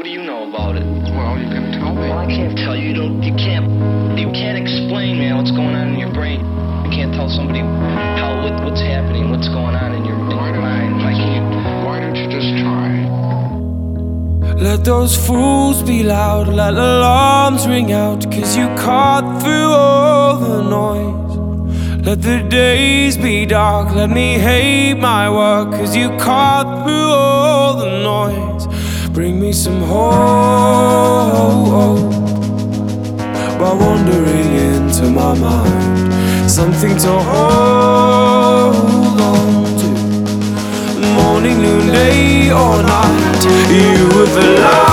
What do you know about it? Well, you can tell me. Well, I can't tell you. You can't explain, man, what's going on in your brain. You can't tell somebody what's happening, what's going on in your mind. Why don't you just try? Let those fools be loud, let alarms ring out, 'cause you cut through all the noise. Let the days be dark, let me hate my work, 'cause you cut through all the noise. Bring me some hope by wandering into my mind, something to hold on to. Morning, noon, day or night, you were the light.